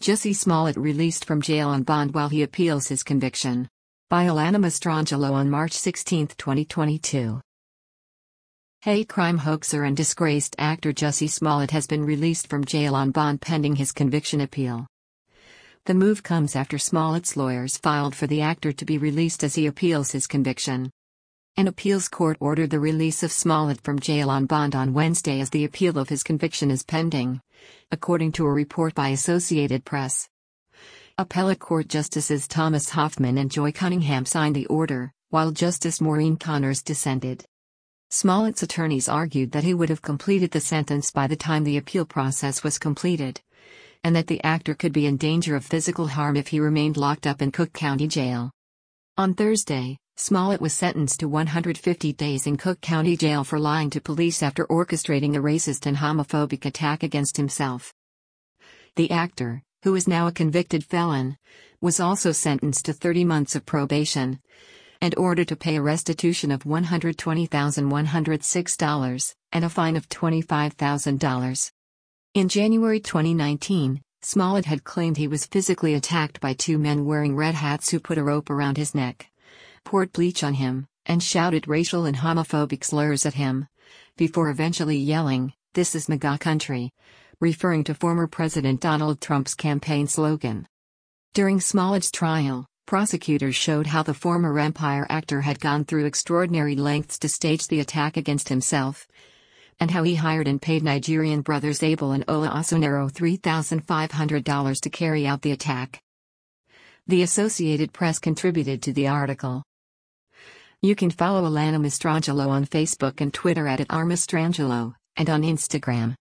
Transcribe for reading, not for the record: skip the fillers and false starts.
Jussie Smollett released from jail on bond while he appeals his conviction. By Alana Mastrangelo on March 16, 2022. Hate crime hoaxer and disgraced actor Jussie Smollett has been released from jail on bond pending his conviction appeal. The move comes after Smollett's lawyers filed for the actor to be released as he appeals his conviction. An appeals court ordered the release of Smollett from jail on bond on Wednesday as the appeal of his conviction is pending, according to a report by Associated Press. Appellate Court Justices Thomas Hoffman and Joy Cunningham signed the order, while Justice Maureen Connors dissented. Smollett's attorneys argued that he would have completed the sentence by the time the appeal process was completed, and that the actor could be in danger of physical harm if he remained locked up in Cook County Jail. On Thursday, Smollett was sentenced to 150 days in Cook County Jail for lying to police after orchestrating a racist and homophobic attack against himself. The actor, who is now a convicted felon, was also sentenced to 30 months of probation and ordered to pay a restitution of $120,106 and a fine of $25,000. In January 2019, Smollett had claimed he was physically attacked by two men wearing red hats who put a rope around his neck, poured bleach on him, and shouted racial and homophobic slurs at him, before eventually yelling, "This is MAGA country," referring to former President Donald Trump's campaign slogan. During Smollett's trial, prosecutors showed how the former Empire actor had gone through extraordinary lengths to stage the attack against himself, and how he hired and paid Nigerian brothers Abel and Ola Osunero $3,500 to carry out the attack. The Associated Press contributed to the article. You can follow Alana Mastrangelo on Facebook and Twitter @RMastrangelo, and on Instagram